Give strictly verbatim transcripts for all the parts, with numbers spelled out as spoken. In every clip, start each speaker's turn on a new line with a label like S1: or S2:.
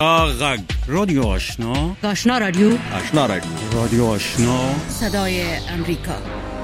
S1: غگ رادیو آشنا
S2: آشنا رادیو
S3: آشنا رادیو
S1: رادیو آشنا
S2: صدای امریکا.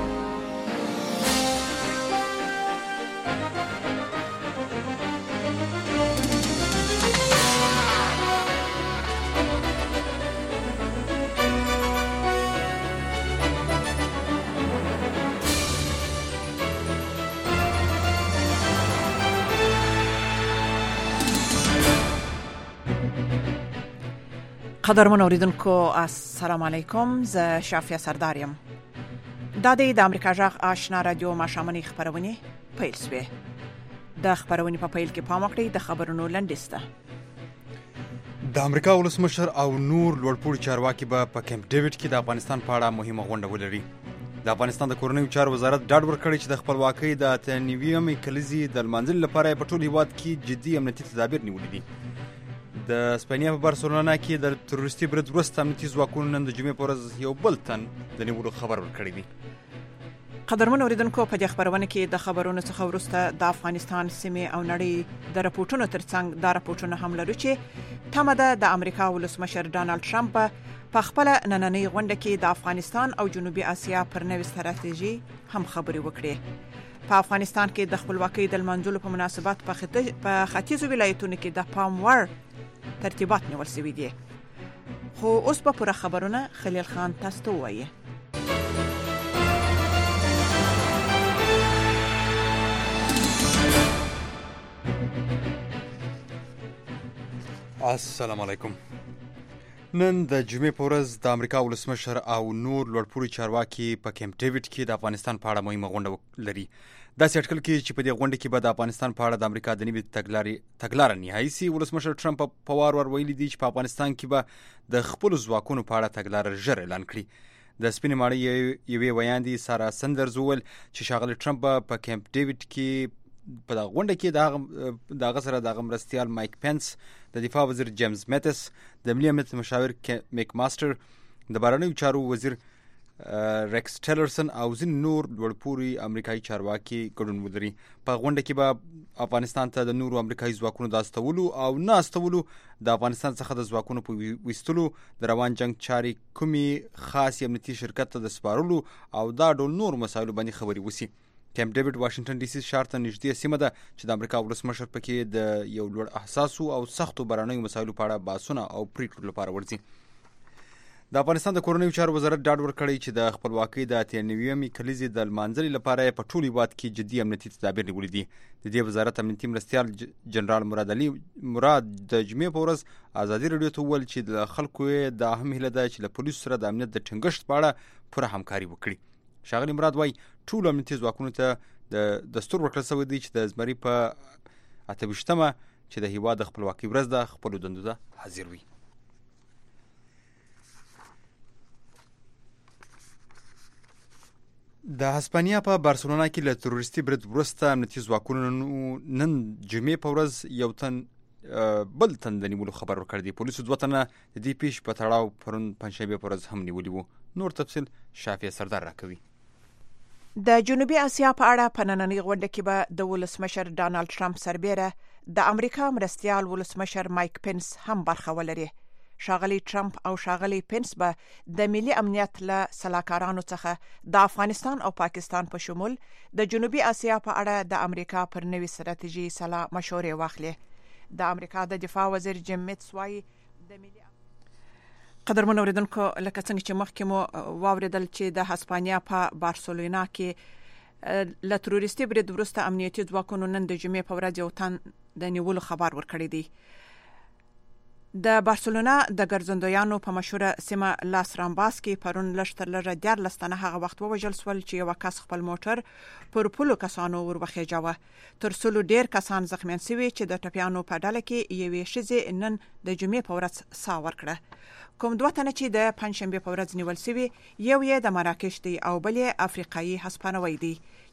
S2: قدرمن اوریدونکو السلام علیکم، زه شافیه سرداریم. دا د امریکا جغ آشنا رادیو ماشامنی خبرونه پیل سوی. د خبرونه په پیل کې پام وکړئ د خبرونو لنډیسته.
S3: د امریکا ولسمشر او نور لوړپوړي چارواکي به په کیمپ ډیوډ کې د افغانستان په اړه مهمه غونډه ولري. د افغانستان د کورنیو چارو وزارت ډاډ ورکړی چې د خپلواکۍ د اته نوي کلیزې د لمانځلو لپاره په ټول هیواد کې جدي امنیتي تدابیر نیولي دي. د اسپانیا په بارسلونا کې د تروریستي برید وروسته امنیتي ځواکونو نن د جمعې په ورځ یو بل تن د نیولو خبر ورکړی دی.
S2: قدرمن اوریدونکو، په دې خبرونه کې د خبرونو څخه وروسته د افغانستان سیمې او نړۍ د راپورټونو ترڅنګ دا راپورټونه هم لري چې تمه ده د امریکا ولسمشر ډانلډ ټرمپ په خپل نننۍ غونډه کې د افغانستان او جنوبي اسیا پر نوې ستراتیژي هم خبرې وکړي. په افغانستان کې د خپلواکۍ د لمانځلو په مناسبت په ختیځو ولایتونو کې د پام وړ ترتیبات نیول شوي دي. خو اوس به پوره خبرونه خلیل خان تاسو ته ووایي.
S3: السلام علیکم. نن د جمعې په ورځ د امریکا ولسمشر او نور لوړپوړي چارواکي په کیمپ ډیوډ کې د افغانستان په اړه مهمه غونډه لري. داسې اټکل کې چې په دې غونډه کې به د افغانستان په اړه د امریکا د نوي تګلارې نهایي سي. ولسمشر ټرمپ په وار ور ویلي دي چې په افغانستان کې به د خپلو ځواکونو په اړه تګلاره ژر اعلان کړي. د سپینې ماڼۍ یوې ویاندې سارا سندرز وویل چې ښاغلی ټرمپ په کیمپ ډیوډ کې په دغه غونډه کې د هغه سره د هغه مرستیال مایک پینس، د دفاع وزیر جیمز میتس، د ملي امنیت مشاور میک ماستر، د بهرنیو چارو وزیر ریکس ټیلرسن او ځینې نور لوړپوړي امریکایي چارواکي ګډون ولري. په غونډه کې به افغانستان ته د نورو امریکایي ځواکونو د استولو او نه استولو، د افغانستان څخه د ځواکونو په ویستلو، د روان جنگ چارې کومې خاص امنیتي شرکت ته د سپارلو او دا ډول نور مسایلو باندې خبرې وشي. کیمپ ډیوډ واشنگټن ډي سي ښار ته نږدې سیمه ده چې د امریکا ولسمشر پکې د یو لوړ احساسو او سختو بهرنیو مسایلو په اړه بحثونه او پریکړو لپاره ورځي. د افغانستان د کورنیو چارو وزارت ډاډ ورکړی چې د خپلواکۍ د اته نوي کلیزې د لمانځلو لپاره په ټول هیواد کې جدي امنیتي تدابیر نیولي دي. د دې وزارت امنیتي مرستیال جنرال مراد علي مراد د جمعې په ورځ ازادي راډیو ته وویل چې د خلکو د اهم هیله ده چې له پولیسو سره د امنیت د ټینګښت په اړه پوره همکاري وکړي. ښاغلی مراد وايي ټول امنیتي ځواکونو ته د دستور ورکړل شوی دی چې د زمري په اته ویشتمه چې د هیواد د خپلواکۍ ورځ ده خپلو دندو ته حاضر وي. د هسپانیا په بارسلونا کې له تروریستي برید وروسته امنیتي ځواکونو نن جمعې په ورځ یو تن بل تن د نیولو خبر ورکړی دی. پولیسو دوه تنه د دې پیښې په تړاو پرون پنجشنبې په ورځ هم نیولي وو. نور تفصیل شافیه سردار راکوي.
S2: د جنوبي اسیا په اړه په نننۍ غونډه کې به د ولسمشر ډانلډ ټرمپ سربیره د امریکا مرستیال ولسمشر مایک پینس هم برخه ولري. ښاغلی ټرمپ او ښاغلی پینس به د ملي امنیت له سلاکارانو څخه د افغانستان او پاکستان په شمول د جنوبي اسیا په اړه د امریکا پر نوې ستراتیژي سلا مشورې واخلي. د امریکا د دفاع وزیر جیم میتس وايي د ملي قدرمن اوریدونکو، لکه څنګه چې مخکې مو واوریدل چې د هسپانیا په بارسلونا کې له تروریستي برید وروسته امنیتي ځواکونو نن د جمعې په ورځ یو تن د نیولو خبر ورکړی دی. د بارسلونا د ګرځندویانو په مشهوره سیمه لاس رامباس کې پرون لږ تر لږه دیارلس تنه هغه وخت ووژل شول چې یو کس خپل موټر پر پلو کسانو ور وخېجاوه. تر سلو ډیر کسان زخمیان شوي چې د ټپیانو په ډله کې یوې ښځې نن د جمعې په ورځ ساه ورکړه. کوم دوه تنه چې د پنجشنبې په ورځ نیول شوي، یو یې د مراکش دی او بل یې افریقایي هسپانوي دی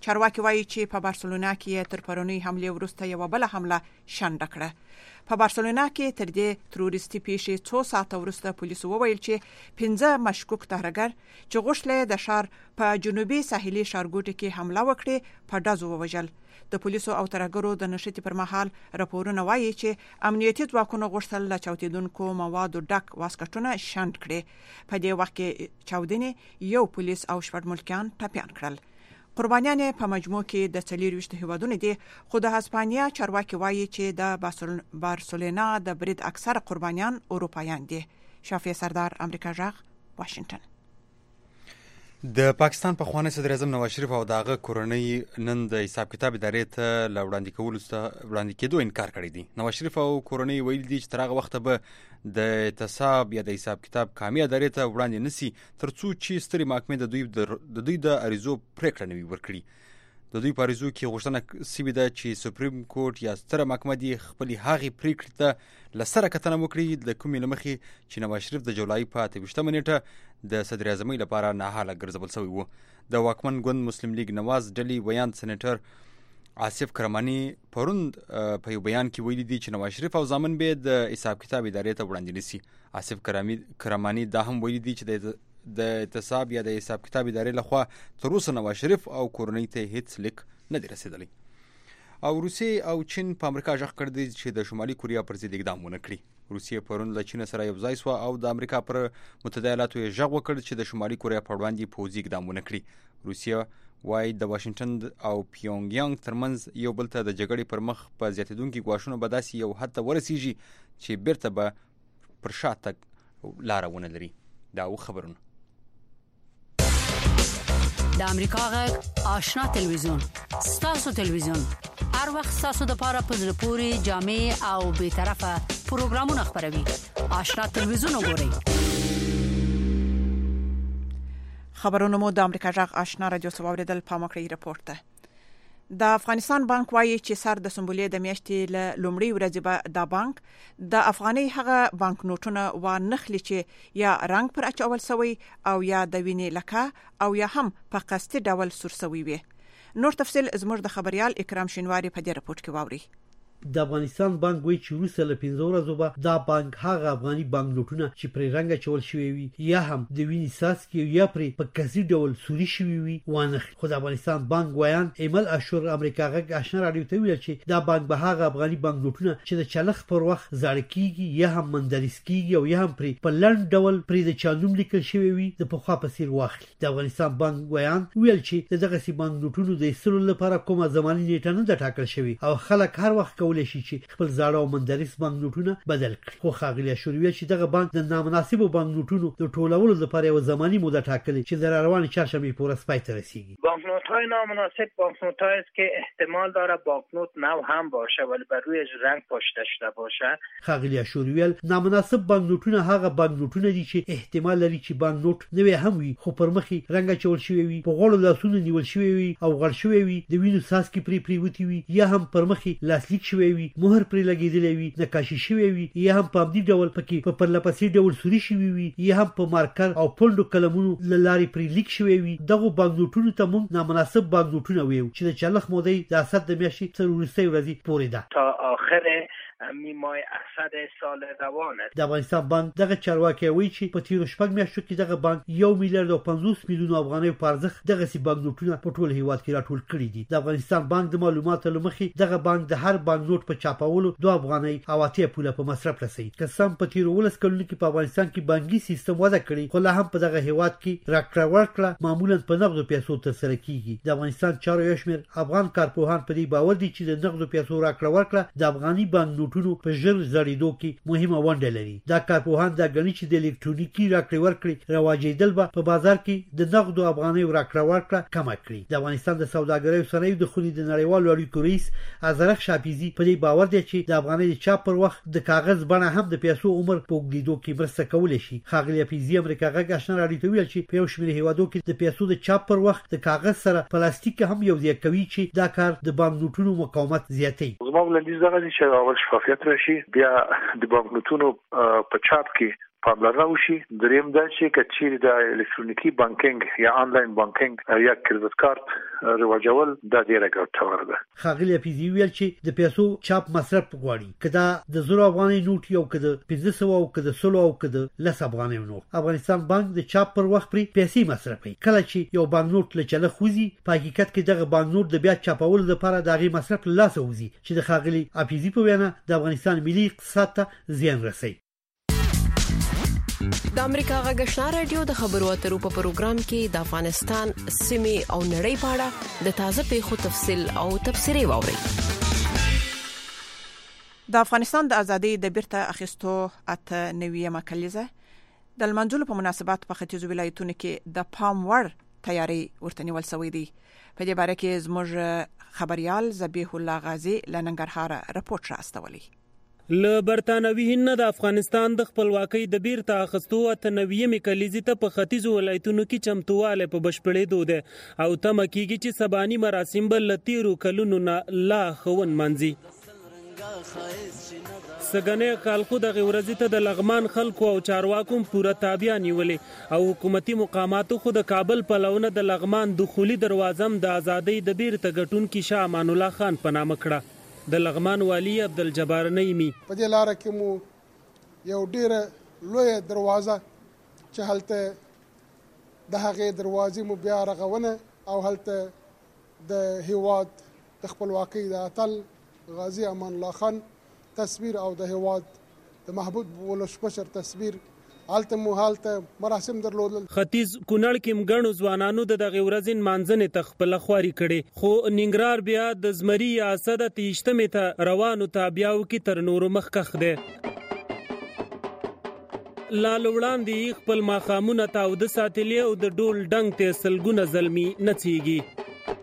S2: چارواکي وایي چې په بارسلونا کې تر پرونی حمله وروسته یو بل حمله شنډ کړه. په بارسلونا کې تر دې تروریستي پیښې څو ساعته وروسته پولیسو وویل چې پنځه مشکوک تهرګر چې غوښتل د ښار په جنوبي ساحلي ښارګوټي کې حمله وکړي په ډزو ووژل. د پولیسو او ترهګرو د نشټي پر مهال راپورونه وایي چې امنیتي ځواکونو غوښتل له چاودیدونکو موادو ډک واسکټونه شنډ کړي. په دې وخت کې چاودنې یو پولیس او شپږ ملکیان ټپيان کړل. قربانیان په مجموع کې د څلور ویشت هیوادونو دي، خو د هسپانیا چارواکي وایي چې د بارسلونا د برید اکثر قربانیان اروپایان دي. شافعي سردار، امریکا جغ، واشنگټن.
S3: د پاکستان په خوانی صدر اعظم نواز شریف او داغه کورنۍ نن د حساب کتاب ادارې ته لوړاندې کول ست وړاندې کېدو انکار کړی دی. نواز شریف او کورنۍ ویل دي چې ترغه وخت به د اعتصاب یا د حساب کتاب کامي ادارې ته وړاندې نسی ترڅو چې ستري محکمې د دوی د دوی د اریزو پریکړه نوي ورکړي. د دوی په اریزو کې غوښتنه سوي ده چې سپریم کورټ یا ستره محکمه دی خپل هغه پریکړه ته لسره کتنه وکړي د کومې لمخې چې نواز شریف د جولای په اته ویشتمه نیټه د صدر اعظم لپاره ناهاله ګرځول شوی وو. د واکمن ګوند مسلم لیگ نواز ډلې ویان سېنیټر آصف کرمانی پروند په یو بیان کې ویلي دي چې نواز شریف او ځامن به د حساب کتاب ادارې ته وړاندې نسی. آصف کرمانی دا هم ویلي دي چې د د اعتصاب یا د حساب کتاب ادارې لخوا تر اوسه نواز شریف او کورنۍ ته هیڅ لیک نه دی رسیدلی. او روسیه او چین په امریکا ژغ کړ دي چې د شمالي کوریا پر ضد اقدام ونه کړي. روسیه پرون له چین سره یو ځای شو او د امریکا پر متحده ایالاتو یې ژغ وکړ چې د شمالي کوریا په وړاندې پوځي اقدام ونه کړي. روسیه وايي د واشنگټن او پیونګ یانګ ترمنځ یو بل ته د جګړې پر مخ په زیاتېدونکو ګواښونو به داسې یو حد ته ورسیږي چې بیرته به پر شا تګ لاره ونه لري. دا و خبرونه
S4: د امریکا غږ آشنا تلویزیون ستاسو تلویزیون هر وخت ستاسو د پاره په زړه پوري جامع او به طرفه پروګرامونه خبروي. آشنا تلویزیون وګورئ.
S2: خبرونه مو د امریکا غږ آشنا رادیو سواوریدل پامکړی رپورت ده. د افغانستان بانک وایي چې سر د سمبولې د میاشتې له لومړۍ ورځې به د بانک د افغاني هغه بانک نوټونه و نخلي چې یا رنگ پر اچول شوی او یا د وینې لکه او یا هم په قصدي ډول سور شوی وي. نور تفصيل زموږ د خبريال اکرام شینواری په دې رپورت کې واوري.
S5: د افغانستان بانک وایي چې روسه له پنځه ورځې به دا بانک هغه افغاني بانک نوټونه چې پرې رنګ چول شوی وي یا هم د وینې ساسکي یا پرې په کسي ډول سوري شوی وي وانه. خو د افغانستان بانک وایان ایمل اشور امریکا غږ آشنا رادیو ته ویل چې دا بانک به هغه افغاني بانک نوټونه چې د چلخ پر وخت زړ کیږي یا هم مندرس کیږي او یا هم پرې په لند ډول پرې د چانوم لیکل شوی وي د پخوا په څیر واخلي. د افغانستان بانک وایان ویل چې دغه سی بانک نوټونو د ایستلو لپاره کومه زماني نیټه نه ده ټاکل شوی او خلک هر وخت کولای شي چې خپل زاړه او مندرس بانک نوټونه بدل کړي. خو ښاغلي شوروي چې دغه بانک د نامناسبو بانک نوټونو د ټولولو لپاره یو زماني موده ټاکلې چې د روان چهارشنبه پورې پای ته رسیدي.
S6: بانک نوت‌های نامناسب بانک نوت‌هایی است که احتمال داره بانک نوت نو هم باشه ولی بر روی رنگ پاشته شده باشه.
S5: ښاغلي شوروي نامناسب بانک نوټونه هغه بانک نوټونه دي چې احتمال لري چې بانک نوټ نوې هم وي خو پر مخې رنګ چول شوی وي، په غوړو لاسونو نیول شوی وي او غړ شوی وي، د وینو ساسکي پرې پریوتی وي یا هم پر مخې لاسلیک شوی وي، مهر پرې لګیدلی وي، نقاشي شوی وي یا هم په دې ډول پکې په پرلپسې ډول سوري شوی وي یا هم په مارکر او پوندو قلمونو لاري پرې لیک شوی وي. دغه بانک نوټونو ته موږ نامناسب بانک نوټونه ویو چې د چلخ موده د اسد د میاشتې تر وروستۍ ورځې پورې ده.
S6: تا آخر میمای اسد سال روان است.
S5: د افغانستان بانک دغه چارواکي وایي چې په تیر شپږ میاشتو کې دغه بانک یو میلیارډ او پنځوس میلیون افغانۍ په ارزښت دغه سی بانک نوټونه په ټول هیواد کې راټول کړي دي. د افغانستان بانک د معلوماتو لمخې دغه بانک د هر بانک نوټ په چاپولو دوه افغانۍ او اتیا پوله په مصرف رسوي. قسم په تیر ولس کلونو کې په افغانستان کې بانکي سیستم وده کړی خو لا هم په دغه هیواد کې راکړه ورکړه معمولا په نقدو پیسو تر سره کیږي. د افغانستان چارو یو شمېر افغان کارپوهان په دې باور دي چې د نقدو پیسو راکړه ورکړه د افغاني بانک نوټونو په ژر زړېدو کې مهمه ونډه لري. دا کارپوهان دا غني چې د الکترونیکي راکړې ورکړې رواجېدل به په بازار کې د نقدو افغانۍ راکړه ورکړه کم کړي. د افغانستان د سوداګرۍ او صنایعو د خونې د نړیوالو اړیکو رئیس ازرخ شاپیزي په دې باور دی چې د افغانۍ د چاپ پر وخت د کاغذ بڼه هم د پیسو عمر په اوږدېدو کې مرسته کولی شي. ښاغلي شاپیزي امریکا غږ آشنا راډیو ته ویل چې په یو شمېر هیوادو کې د پیسو د چاپ پر وخت د کاغذ سره پلاستیک هم یو ځای کوي چې دا کار د بانک نوټونو مقاومت زیاتوي.
S7: زما ولندیز دغه چې اول شفافیت راشي بیا د بانک نوټونو په چاپ کې پاملرنه وشي. دریم دا چې کچیر د الکترونیکی بانکینګ یا آنلاین بانکینګ یا کریډټ کارت رواجول د ډیره ګټور ده.
S5: خاغلی پیزی ویل چې د پیسو چاپ مصرف غواړي، کدا د زړه افغاني نوټ یو کده پنځه سوه او کده سلو او کده لس افغاني نوټ. افغانستان بانک د چاپ پر وخت پرې پیسې مصرفوي. کله چې یو بانک نوټ له چله خوځي، په حقیقت کې دغه بانک نوټ د بیا چاپولو لپاره د هغې مصرف له لاسه وځي چې د ښاغلي حفیظي په وینا د افغانستان ملي اقتصاد ته زیان رسوي.
S8: د امریکا غږ آشنا رادیو د خبرو اترو په پروګرام کې د افغانستان سیمې او نړۍ په اړه د تازه پیښو تفصیل او تبصرې واورئ.
S2: د افغانستان د ازادۍ د بیرته اخیستو اته نویمه کلیزه د لمانځلو په مناسبت په ختیځو ولایتونو کې د پام وړ تیاری ورته نیول شوی دی. په دې باره کې زموږ خبريال ذبیح الله غازی له ننګرهار رپورټ راستولی.
S9: له برتانوي هند د افغانستان د خپلواکۍ د بیرته اخیستو اته نویمه کلیزې ته په ختیځو ولایتونو کې چمتواله په بشپړېدو ده او تمه کېږي چې سباني مراسم به له تیرو کلونو نه لا ښه ونمانځي. سګنې خلکو دغه ورځې ته د لغمان خلکو او چارواکو پوره تابع نیولې او حکومتي مقاماتو خو د کابل په لونه د لغمان دخولي دروازم د ازادۍ د بیرته ګټونکي شاه امان الله خان په نامه کړه. د لغمان والی عبدالجبار نعیمي
S10: په دې لار کې مو یو ډیره لوی دروازه چې هلته د هغې دروازې مو بیا رغونه او هلته د هیواد د خپلواکۍ د اتل غازی امان الله خان تصویر او د هیواد د محبوب ولسمشر تصویر حالته مو حالته مراسم درلودل.
S9: ختیځ کونړ کې مګڼو ځوانانو د دغه ورځې مانځنې ته خپله خواري کړې، خو ننګرهار بیا د زمري یا اسد تیشتمې ته روانو تابعاو کې تر نورو مخکښ دی. لال وړاندې خپل ماښامونه تاوده ساتلي او د ډول ډنګ ته سلګونه زلمي نڅیږي.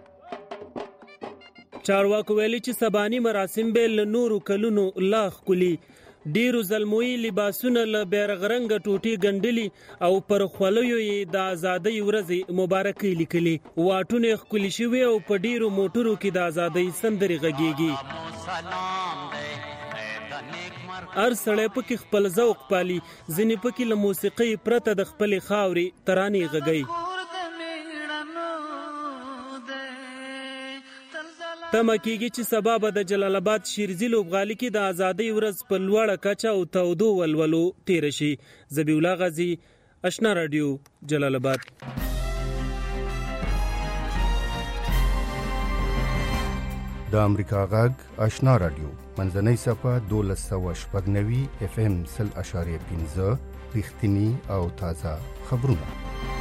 S9: چارواکو ویلي چې سباني مراسم به له نورو کلونو لا ښکلي. ډیرو زلموي لباسونه له بیرغ رنګه ټوټې ګنډلي او پر خولیو یې د ازادۍ ورځې مبارکۍ لیکلي. واټونه ښکلي شوي او په ډیرو موټرو کې د ازادۍ سندرې غږیږي. هر سړی پکې خپل ذوق پالي، ځینې پکې له موسیقۍ پرته د خپلې خاورې ترانې غږوي. تمه کېږي چې سبا به د جلال آباد شیرزي لوبغالي کې د ازادۍ ورځ په لوړه کچه او تودو ولولو تیر شي. ذبیح الله غازی، آشنا رادیو، جلال آباد.
S11: د امریکا غږ آشنا رادیو منځنۍ صفحه دولس سوه شپږ نوي اف ام سل اشاریه پنځه رښتینی او تازه خبرونه.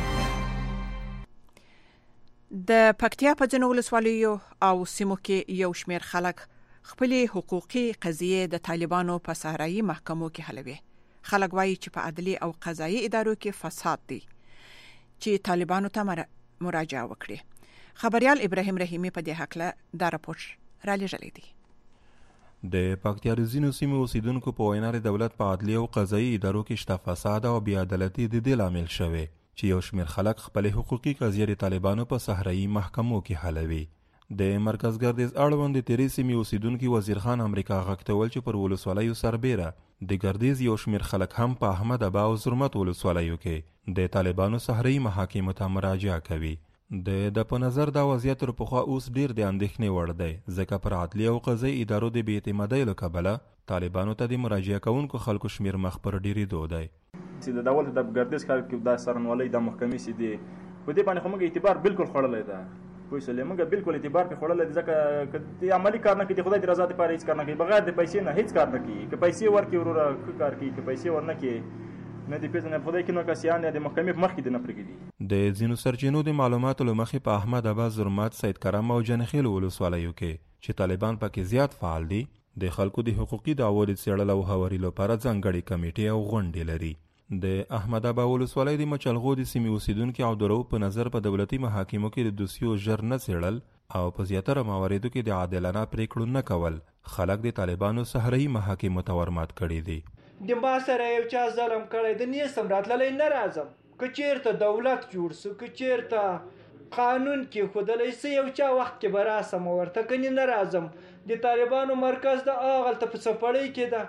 S2: د پکتیا په ځینو ولسوالیو او سیمو کې یو شمېر خلک خپلې حقوقي قضیې د طالبانو په صحرایي محکمو کې حلوي. خلک وایي چې په عدلي او قضایي ادارو کې فساد دی چې طالبانو ته مراجعه وکړي. خبريال ابراهیم رحیمی په دې حق دا راپورټ را لېږلی دی.
S12: د پکتیا د ځینو سیمو اوسیدونکو په وینا د دولت په عدلي او قضایي ادارو کې شته فساد او بې عدالتي د دې لامل شوی چې یو شمېر خلک خپل حقوقي قضیې د طالبانو په صحرایي محکمو کې حلوي. د مرکز ګردیز اړوند د تیرې سیمې اوسیدونکي وزیر خان امریکا غږ ته ویل چې پر ولسوالیو سربیره د ګردیز یو شمېر خلک هم په احمد ابا او زرمت ولسوالیو کې د طالبانو صحرایي محاکمو ته مراجعه کوي. د د په نظر دا وضعیت تر پخوا اوس ډیر د اندېښنې وړ دی، ځکه پر عدلي او قضایي ادارو د بې اعتمادۍ له کبله طالبانو ته د مراجعه کوونکو خلکو شمېر مخ پر ډېرېدو دی.
S13: چې د دولت د ګردیز ښار کې د څارنوالۍ د محکمې چې دی په دې باندې خو موږ اعتبار بالکل خوړلی ده. پوه شولې، موږ بالکل اعتبار پرې خوړلی دی، ځکه که د عملي کار نه کوي، د خدای د رضا دپاره هېڅ کار نه کوي، بغیر د پیسې نه هېڅ کار نه کوي. که پیسې ورکړي وروره ښه کار کوي، که پیسې ور نه کړي نه دې پېژنې خدای کې نو کسیان د محکمې په مخکې دې نه پرېږدي. د ځینو سرچینو د معلوماتو له مخې په احمد ابا، زرمت، سید کرم او جنخیل ولسوالیو کې چې طالبان پکې زیات فعال دي، د خلکو د حقوقي دعوو د څېړلو او هواري لپاره ځانګړې کمیټې او غونډې لري. د احمد ابا ولسوالۍ د مچلغو د سیمې اوسیدونکي عبدالرؤف په نظر په دولتي محاکمو کې د دوسیو ژر نه څېړل او په زیاتره مواردو کې د عادلانه پریکړو نه کول خلک د طالبانو صحرایي محاکمو ته ورمات کړي دي.
S14: د ما سره یو چا ظلم کړی د نیستم راتللی نه راځم، که چېرته دولت جوړ سو، که چېرته قانون کې ښودلی سه یو چا وخت کې به راسم ورته، کنې نه راځم. د طالبانو مرکز د هغلته په څپړۍ کې ده،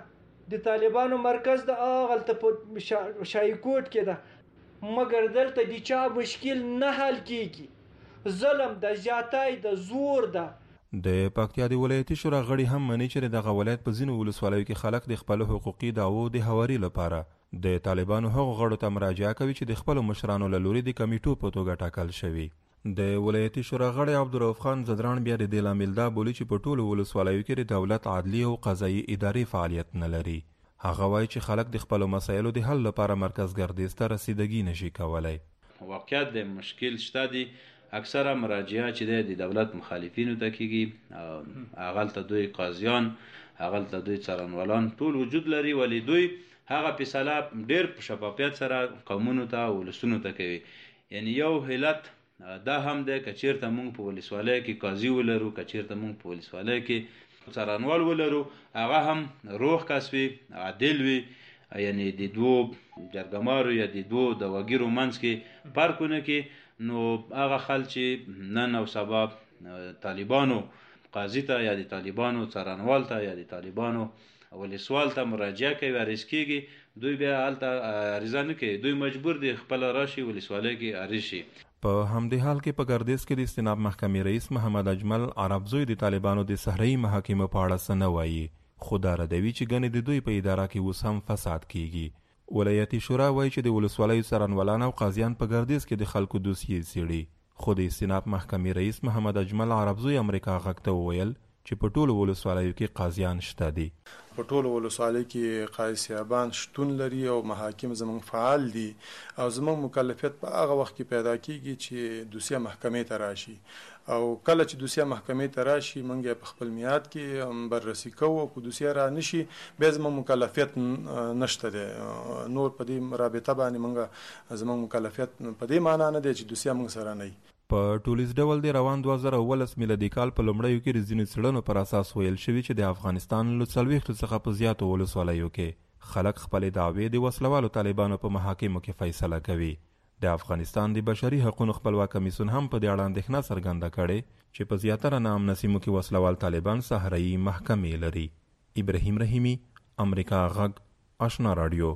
S14: د طالبانو مرکز د اغلته په شایکوټ کې ده، مګر دلته د چا مشکل نه حل کیږي. ظلم د زیاتای د زور ده.
S12: د پکتیا د ولایتي شورا غړي هم مني چې دغه ولایت په ځینو ولسوالیو کې خلک د خپل حقوقي دعوو د هواري لپاره د طالبانو هغو غړو ته مراجعه کوي چې د خپل مشرانو له لوري د کمیټو په توګه ټاکل شوي. د ولایتي شورا غړی عبدالرؤف خان زدران بیا د دې لامل دا بولي چې په ټولو ولسوالیو کې د دولت عدلي او قضایي ادارې فعالیت نه لري. هغه وایي چې خلک د خپلو مسایلو د حل لپاره مرکز ګردیز ته رسیدګي نشي کولی.
S15: واقعیت د مشکل شته دي، اکثره مراجعه چې د دولت مخالفینو ته کیږي، هغلته دوی قاضیان، هغلته دوی څارنوالان ټول وجود لري، ولی دوی هغه فیصله ډېر په شفافیت سره قومونو ته او ولسونو ته کوي. یعنی یو حالت دا هم ده که چیرته مونږ په ولسوالۍ کې قاضي ولرو، که چیرته مونږ په ولسوالۍ کې څارنوال ولرو، هغه هم روح کس وي، عادل وي، یعنی د دوو جرګمارو یا د دوو د وګیرو منځ کې فرقونه کې، نو هغه خلک چې نن او سبا طالبانو قاضي ته یا د طالبانو څارنوال ته یا د طالبانو ولسوال ته مراجعه کوي، عریض کېږي، دوی بیا هلته عریضه نه کوي، دوی مجبور دي خپله راشي ولسوالۍ کې عریض شي.
S12: په همدې حال کې په ګردیز کې د استناب محکمې رئیس محمد اجمل عربزوی د طالبانو د صحرایي محاکمو په اړه څه نه وایي، خو دا ردوي چې ګنې د دوی په اداره کې اوس هم فساد کیږي. ولایتي شورا وایي چې د ولسوالیو څارنوالان او قاضیان په ګردیز کې د خلکو دوسیې څېړي، خو د استناب محکمې رئیس محمد اجمل عربزوی امریکا غږ ته وویل چې په ټولو ولسوالیو کې قاضیان شته دي.
S16: په ټولو ولسوالیو کې قاضي صاحبان شتون لري او محاکم زموږ فعال دي، او زموږ مکلفیت په هغه وخت کې پیدا کیږي چې دوسیه محکمې ته راشي، او کله چې دوسیه محکمې ته راشي موږ په خپل میاد کې بررسي کوو، او که دوسیه را نشي بیا زموږ مکلفیت نشته دی. نور په دې رابطه باندې موږ زموږ مکلفیت په دې معنا نه دی چې دوسیه موږ سره نه وي.
S12: په ټولیز ډول د روان دوه زره اوولس میلادي کال په لومړیو کې د ځینو څېړنو پر اساس ویل شوي چې د افغانستان له څلوېښتو څخه په زیاتو ولسوالیو کې خلک خپلې دعوې د وسلوالو طالبانو په محاکمو کې فیصله کوي. د افغانستان د بشري حقوقو خپلواک کمیسیون هم په دې اړه اندېښنه څرګنده کړې چې په زیاتره ناامنه سیمو کې وسلوال طالبان صحرایي محکمې لري. ابراهیم رحیمي، امریکا غږ، آشنا رادیو.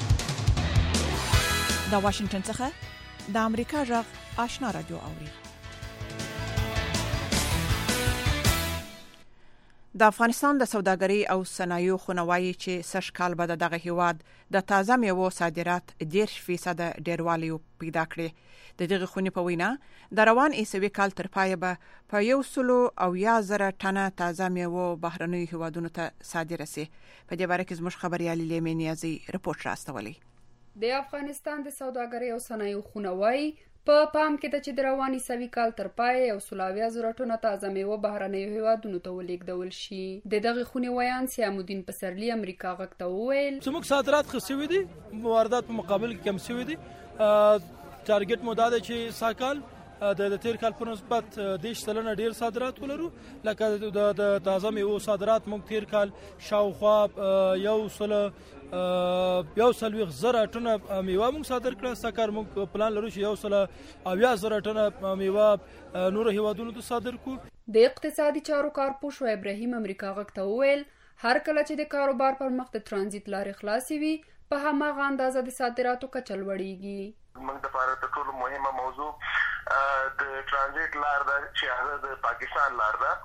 S2: د واشنگټن څخه د امریکا غږ آشنا رادیو اوري. د افغانستان د سوداګرۍ او صنایعو خونوایي چې سږ کال به دغه هیواد د تازه میوو صادرات ډېر فیصد ډېروالی پیدا کړي. د دغه خونې په وینا د روان عیسوي کال تر پایه به په یو سلو او یا زره ټنه تازه میوو بهرنیو هیوادونو ته صادره سي. په دې باره کې زموږ خبريالي لیمې نیازي رپورټ راستولی.
S17: د افغانستان د سوداګرۍ او صنایعو خونوایي په پام کې د چې د رواني سوي کال تر پای یو سلاویا زره ټنه تازه میوه بهرنیو هیوادونو ته ولیږدول شي. د دغه خونې ویان سیامالدین پسرلی امریکا غږ ته وویل
S18: زموږ صادرات ښه شوي دي، واردات په مقابل کې کم شوي دي. ټارګټ مو دا دی چې ساکال د تیر کال په نسبت دېرش سلنه ډیر صادرات ولرو. لکه د تازه میوو صادرات موږ تیر کال شاوخوا یو سل یو سلویخ زره ټنه میوه موږ صادر کړه. سکر موږ پلان لرو چې یو سل اویا زره ټنه میوه نور هیوادونو ته صادر کړو.
S17: د اقتصادي چارو کارپوش ابراهیم امریکا غږ ته وویل هر کله چې د کاروبار پر مخ د ترانزیت لارې خلاصې وي په هماغه اندازه د صادراتو کچه لوړیږي.
S19: موږ د لپاره تر ټولو مهمه موضوع د ترانزیت لار ده چې هغه د پاکستان لار ده،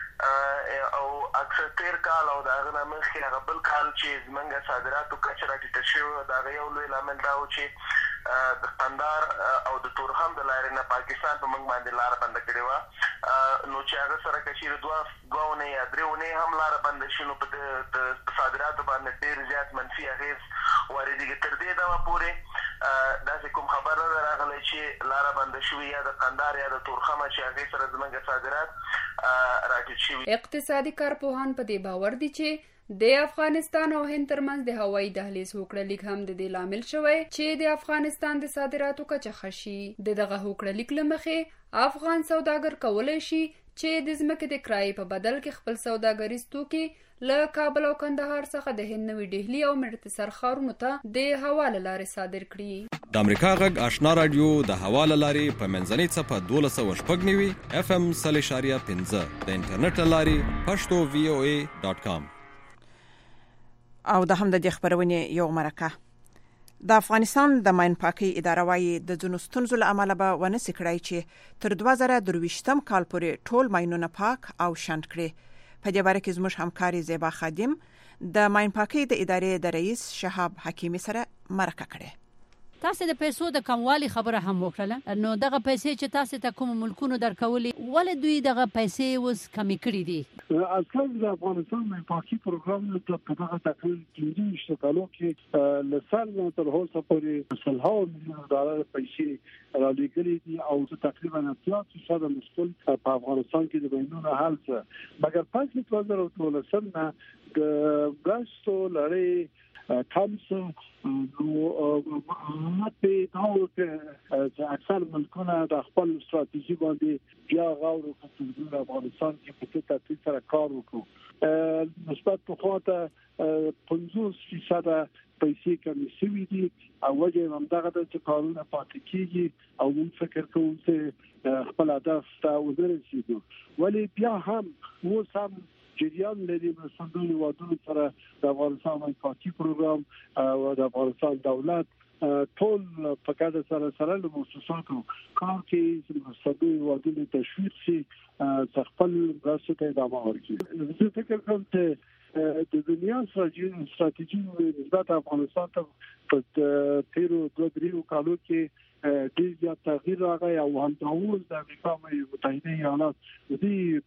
S19: او اکثر تیر کال او د هغه نه مخکې هغه بل کال چې زموږ صادراتو کچه راټیټه شوې، د هغه یو لوی لامل دا و چې د قندهار او د تورخم د لارې نه پاکستان په موږ باندې لاره بنده کړې وه. نو چې هغه سره که چېرې دوه دوه اونۍ یا درې اونۍ هم لاره بنده شي نو په د صادراتو باندې ډېر زیات منفي اغېز واردېږي. تر دې دمه پورې داسې کوم خبر نه ده راغلی چې لاره بنده شوي یا د قندهار یا د تورخمه چې هغې سره زموږ صادرات راټیټ شوي.
S17: اقتصادي کارپوهان په دې باور دي چې د افغانستان او هند ترمنځ د هوایي دهلیز هوکړه لیک هم د دې لامل شوی چې د افغانستان د صادراتو کچه ښه شي. د دغه هوکړه لیک له مخې افغان سوداګر کولی شي چې د ځمکې د کرایې په بدل کې خپل سوداګریز توکي له کابل او کندهار څخه د هند نوي ډهلي او مړتسر ښارونو ته د هوا له لارې صادر کړي.
S20: د امریکا غږ آشنا رادیو د هوا له لارې په منځنۍ څپه دولس سوه شپږ نوي اف ام سل اشاریه پنځه د انټرنیټ له لارې پښتو وی او ای ډاټ کام.
S2: او د هم د خبرونې یو مرکه. د افغانستان د ماین پاکي اداره وايي د ځینو ستونزو له امله به ونه سکړای چې تر دوه زره درویشتم کال پورې ټول ماینونه پاک او شنډ کړي. په دې باره کې زموږ همکاري زیبا خادم د ماین پاکي د ادارې د رئیس شهاب حکیمی سره مرکه کړې.
S4: تاسو د پیسو د کموالي خبره هم وکړه، نو دغه پیسې چې تاسو ته کوم ملکونو درکولې ولې دوی دغه پیسې اوس کمی کړې دي؟
S21: اصل د افغانستان ماین پاکي پروګرام په دغه تقریبا پنځه کالو کې له سال نه تر اوسه پورې سلهاو میلیون ډالر پیسې رالیږلې دي او تقریبا اتیا فیصد مسؤل په افغانستان کې د بینونو حل څه مګر پنځه دوه زره اتلسم نه د ګاستو لړۍ تامسو نو ماته داو چې اکثر ملکونه د خپل ستراتیژي باندې بیا غوړو په د افغانستان کې په تاسو سره کار وکړو. نسبت په خاطر پنځوس فیصد پیسې کمی شوي دي او وجه هم دغه د قانون پاتې کیږي او موږ فکر کوو چې خپل هدف ته ورسېږو. ولی بیا هم مو سم جریان لري د صندوق وادونو سره د افغانستان ماین پاکي پروګرام او د افغانستان دولت ټول په کډه سره سره د مؤسساتو کار کې د صندوق وادونو تشویق شي خپل راسته ته ادامه ورکړي. زه فکر کوم چې د دنیا ستراتیژي نسبت افغانستان ته په تیرو دوه دریو کالو کې ډیر زیات تغییر راغی او هم د اوس د امریکا متحده ایالات د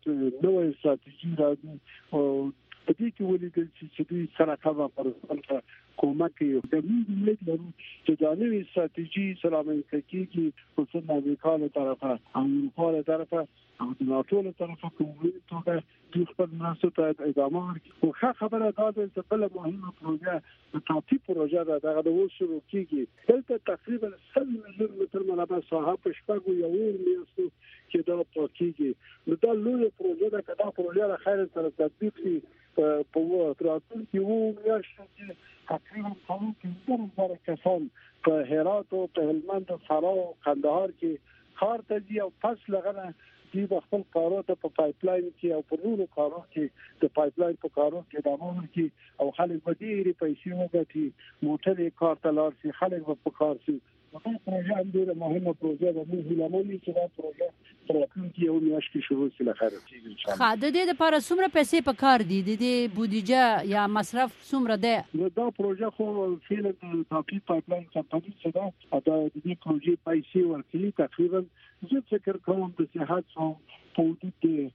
S21: نوې ستراتیژي راځي او په دې کې ولیدل چې دوی سره کاوه پر کومک کوي. د دې لپاره چې د نوې ستراتیژي سره منځکیږي خصوصا د امریکا له طرفه او اروپا له طرفه او د ناتو له طرفه کومې توګه د خپل مناسبه ته ادامه ورکړي. او ښه خبره دا ده چې بل مهمه پروژه د تاپی پروژه ده دغه د اوس شروع کیږي. دلته تقریبا سل میلیون متر مربع ساحه په شپږو یو میاشتو کې دا پاکیږي. نو دا لویه پروژه ده که دا پروژه له خیر سره تطبیق شي په وخت کې وو میاشتو کې تقریبا څلور پنځه زره کسان په هرات او په هلمند او فراه او کندهار کې کار ته ځي او پس لغنه دی په خپل کارو ته په پایپ لاین کې او په نورو کارو کې د پایپ لاین په کارو کې د امور کې او خلک به ډېری پیسې وګټي موټرې کار ته لاړ شي خلک به په کار شي. دا پروژه هم ډېره مهمه پروژه ده. موږ لمونې چې دا پروژه په راتلونکي یو میاشت کې شروع شي له خیره کېږي ان شاء الله.
S4: ښه، د دې لپاره څومره پیسې په کار دي؟ د دې بودیجه یا مصرف څومره دی؟
S21: دا پروژه خو فعلا د تاپی پایپ لاین کمپنۍ څخه دا د دې پروژې پیسې ورکړي. تقریبا زه فکر کوم د صحت او په حدود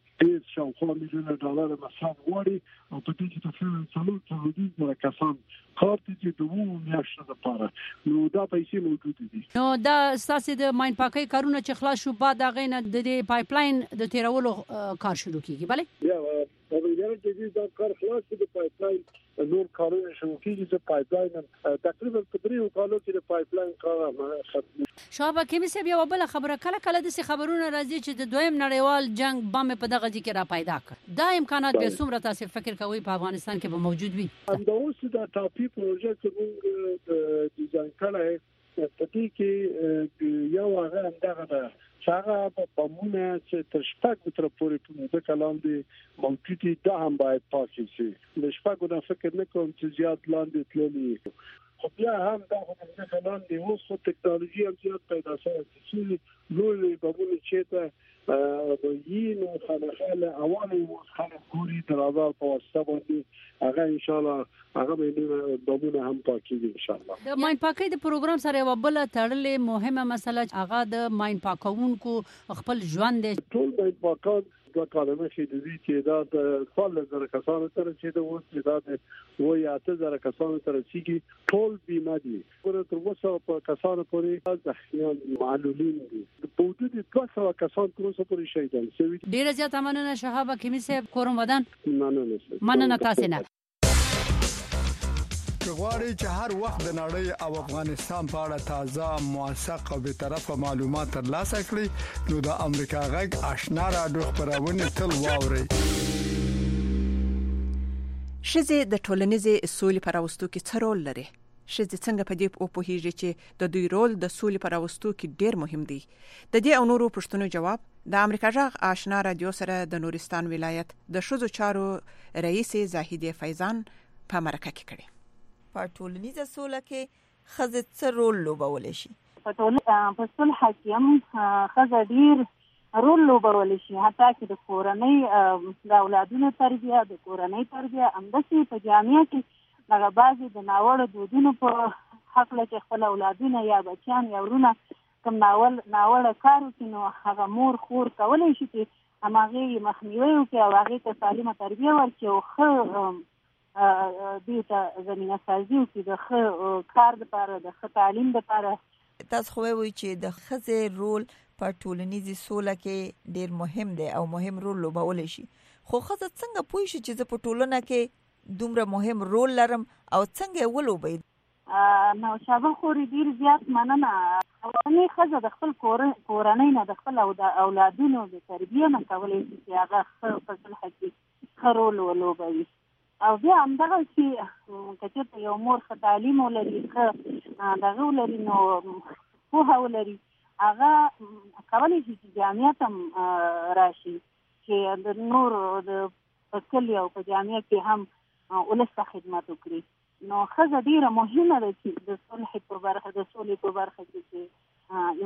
S21: د شاوخوا میلیون ډالر مصرف غواړي او په دې کې تقریبا څلور څلور زره کسان کار کوي د وو میاشتو لپاره. نو دا پیسې موجود دي.
S4: نو دا ستاسو د ماین پاکي کارونه چې خلاص شو بعد هغه نه د دې پایپ لاین د تیرولو کار شروع کیږي. بله
S21: بیا په دې کې دا کار خلاص شي د پایپ لاین نور کارونه شروع کیږي. د پایپ لاین تقریبا په دریو کالو کې د پایپ لاین کار ختم.
S4: شاه حکیمی صاحب یو بل خبره کله کله د څه خبرونه راځي چې د دویم نړیوال جنگ بم په دغه ځکه را پیدا کړ. دا امکانات به څومره تاسو فکر کوئ په افغانستان کې به موجود وي؟
S21: دا اوس د ټاپي پروژه چې موږ ډیزاین کړی په دې کې یو هغه همدغه ده هغه په پمونه چې تر شپږ متره پورې په دې کلام دی موجودي دا هم باید پاک شي. د شپږو نه فکر نه کوم چې زیات لاندې تللی. خو بیا هم دا خو د کلام دی اوس خو ټکنالوژي هم زیات پیدا شوه چې لوی بمونه چې ته یینو خلخاله اوانه خلک ګوري د رادار په واسطه باندې هغه ان شاء الله هغه به بمونه هم پاکيږي ان شاء الله.
S4: د ماین پاکي د پروګرام سره یو بل تړلې مهمه مسله هغه د ماین پاکونکو خپل ژوند دی.
S21: ټول ماین پاکان دا کلمه چې د دې چې دا د څوال زره کسانو تر چې د اوس چې دا د وای اته زره کسانو تر چې ټول بیمه دي. ورته تر اوسه په کسانو پورې ځخیان معلولین دي. په حدود دوه سوه کسان تر اوسه پورې شهیدان شوي.
S4: ډیره زیاته مننه شهاب حکیمی صاحب. کوم ودان
S21: مننه
S4: مننه تاسو نه.
S22: غواړئ چې هر وخت د نړۍ او افغانستان په اړه تازه موثق او به طرفه معلومات ترلاسه کړئ نو د امریکا غږ آشنا رادیو خبرونه تل واورئ.
S2: شزه د ټولنیزې سولې پر اوستو کې څه رول لري؟ شزه څنګه په دې په پوهیږي چې د دوی رول د سولې پر اوستو کې ډیر مهم دی؟ د دې او نورو پوښتنو جواب د امریکا غږ آشنا رادیو سره د نورستان ولایت د شذو چارو رئیس زاهدی فیضان په مرکه کې کړي.
S1: په ټولنیزه سوله کې ښځې څه رول لوبولی شي؟
S3: په ټول په صلح کې هم ښځه ډېر رول لوبولی شي، حتی چې د کورنۍ د اولادونو تربیه، د کورنۍ تربیه، همداسې په جامعه کې هغه بعضې د ناوړه دودونو په هکله چې خپل اولادونه یا بچیان یا ورونه کوم ناول ناوړه کار وکړي، نو هغه مور خور کولی شي چې هماغې یې مخنیوی وکړي او هغې ته سالمه تربیه ورکړي او ښه دوی ته زمینه سازي وکړي د ښه کار دپاره، د ښه تعلیم دپاره.
S1: تاسو خو وایئ چې د ښځې رول په ټولنیزې سوله کې ډېر مهم دی او مهم رول لوبولی شي، خو ښځه څنګه پوه شي چې زه په ټولنه کې دومره مهم رول لرم او څنګه یې ولوبئ؟
S3: نو شابه خورې ډېر زیات مننه. اولنۍ ښځه د خپل کورنۍ نه د خپل اولادونو د تربیې نه کولی شي چې هغه ښه په صلح کې ښه رول ولوبوي. او بیا همدغسې که چېرته یو مور ښه تعلیم ولري، ښه دغه ولري، نو پوهه ولري، هغه کولی شي چې جامعه هم راشي چې د نور د په کلي او په جامعه کې هم ولس ته خدمت وکړي. نو ښځه ډېره مهمه ده چې د صلح په برخه د سولې په برخه کې چې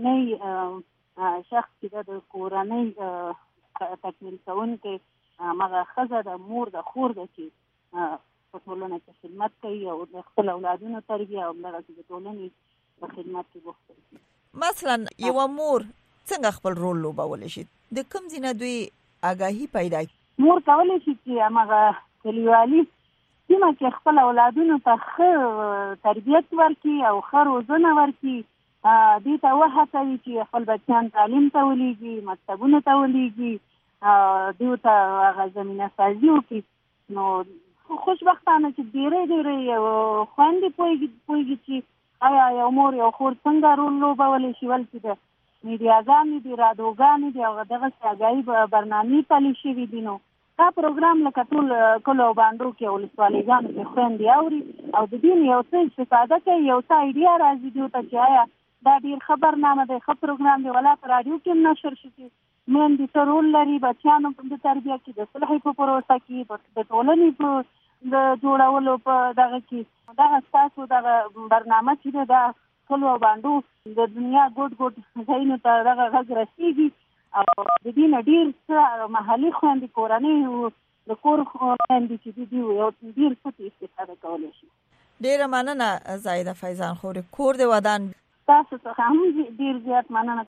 S3: یوازینی شخص چې ده د کورنۍ تکمیل کوونکی هغه ښځه د مور د خور ده چې په ټولنه کې خدمت کوي او د خپل اولادونو تربیه او همدغسې د ټولنې په خدمت کې بوخته وي.
S1: مثلا یوه مور څنګه خپل رول لوبولی شي؟ د کوم ځای نه دوی آګاهي پیدا کړي؟
S3: مور کولی شي چې همغه کلیوالي سیمه کې خپل اولادونو ته ښه تربیت ورکړي او ښه روزنه ورکړي، دوی ته وهڅوي چې خپل بچیان تعلیم ته ولیږي، مکتبونو ته ولیږي، دوی ته هغه زمینه سازي وکړي. نو خوشبختانه چې ډېرې ډېرې خویندې پوهېږي چې آیا یو مور یو خور څنګه رول لوبولی شي، ولې د میډیاګانې دي، رادیوګانې دي او دغسې اګاهي برنامې پلي شوي دي. نو دا پروګرام لکه ټول کلو او بانډو کې او ولسوالیګانو کې خویندې اوري او د دې یو څه استفاده کوي، یو څه ایډیا راځي دوی ته چې آیا دا ډېر ښه برنامه دی، ښه پروګرام دی، ولا په راډیو کې هم نشر شي چې میندې څه رول لري بچیانو د تربیه کې، د صلحې په پروسه کې، د ټولنې په د جوړولو په دغه کې. دغه ستاسو دغه برنامه چې ده دا کلو او بانډو د دنیا ګوټ ګوټ ځایونو ته دغه غږ رسېږي او د دې نه ډېر څه محلي خویندې کورنۍ د کور خویندې چې دي دوی یو ډېر څه استفاده کولی شي.
S1: ډېره مننه زاهده فیضان خورې، کور دې ودان.
S3: تاسو څخه هم ډېر زیات مننه.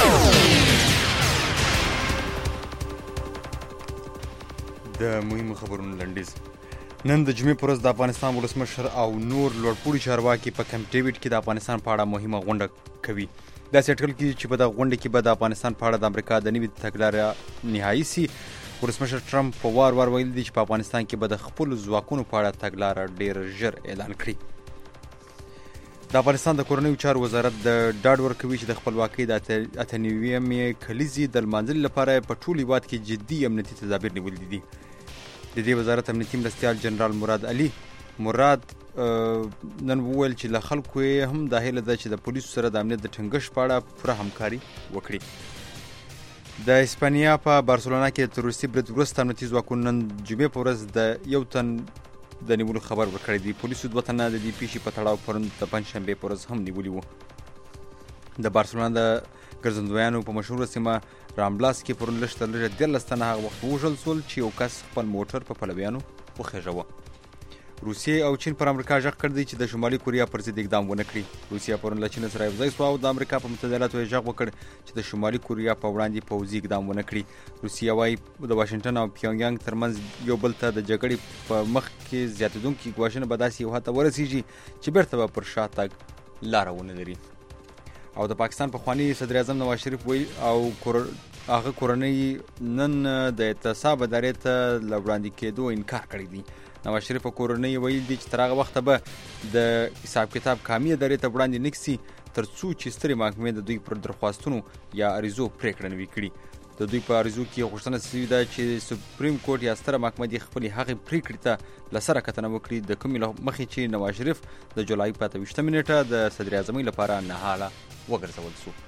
S23: د مهمو خبرونو لنډیز. نن د جمعې پر ورځ د افغانستان ولسمشر او نور لوړپوړي چارواکي په کیمپ ډیوډ کې د افغانستان په اړه مهمه غونډه کوي. داسې اټکل کېږي چې په دغه غونډه کې به د افغانستان په اړه د امریکا د نوي تګلارې نهایي سي. ولسمشر ټرمپ په وار وار ویلي دي چې په افغانستان کې به د خپلو ځواکونو په اړه تګلاره ډېر ژر اعلان کړي. د افغانستان د کورنیو چارو وزارت د ډاډ ورکوي چې د خپلواکۍ د اته نوېمې کلیزې د لمانځلو لپاره په ټول هېواد کې جدي امنیتي تدابیر نیولي دي. د دې وزارت امنیتي مرستیال جنرال مراد علي مراد نن وویل چې له خلکو یې هم دا هیله ده چې د پولیسو سره د امنیت د ټینګښت په اړه پوره همکاري وکړي. د اسپانیا په بارسلونا کې د تروریستي برید وروسته امنیتي ځواکونو نن جمعې په ورځ د یو تن د نیولو خبر ورکړی دی. پولیسو دوه تنه د دې پیښې په تړاو پرون د پنجشنبې په ورځ هم نیولي وو. د بارسلونا د ګرځندویانو په مشهوره سیمه رامبلاس کې پرون لږ تر لږه دیارلس تنه هغه وخت ووژل شول چې یو کس خپل موټر په پلویانو وخیژاوه. روسیې او چین پر امریکا غږ کړی دی چې د شمالي کوریا پر ضد اقدام ونه کړي. روسیه پرون له چین سره یوځای شوه او د امریکا په متحده ایالاتو یې غږ وکړ چې د شمالي کوریا په وړاندې پوځي اقدام ونه کړي. روسیه وایي د واشنګټن او پیونګیانګ ترمنځ یو بل ته د جګړې په مخ کې زیاتېدونکي ګواښونه به داسې یو حد ته ورسېږي چې بیرته به پر شا تګ لاره ونه لري. او د پاکستان پخواني صدر اعظم نواز شریف وایي او هغه کورنۍ نن د اعتصاب ادارې ته له وړاندې کېدو انکار کړی دی. نواز شریف او کورنۍ ویل دي چې تر هغه وخته به د حساب کتاب کامي ادارې ته وړاندې نه کړي تر څو چې سترې محکمې د دوی پر درخواستونو یا عریضو پرېکړه نه وي کړې. د دوی په عریضو کې غوښتنه شوې ده چې سپریم کورټ یا ستره محکمه دې خپلې هغې پرېکړې ته له سره کتنه وکړي د کومې له مخې چې نواز شریف د جولای په اته ویشتمه نیټه د صدر اعظمۍ لپاره نهاله وګرځول شو.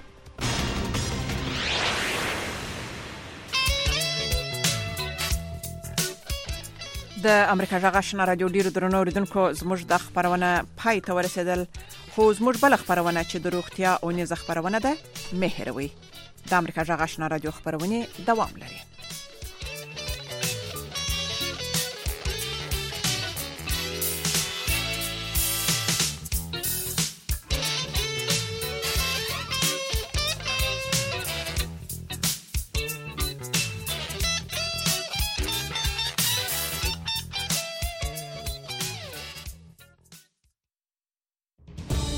S2: د امریکا جغ آشنا رادیو ډیرو درنو اوریدونکو زموږ د خبرونه پای ته ورسېدل خو زموږ بل خبرونه چې د روغتیا او نيز خبرونه ده مهروي د امریکا جغ آشنا رادیو خبرونه دوام لري.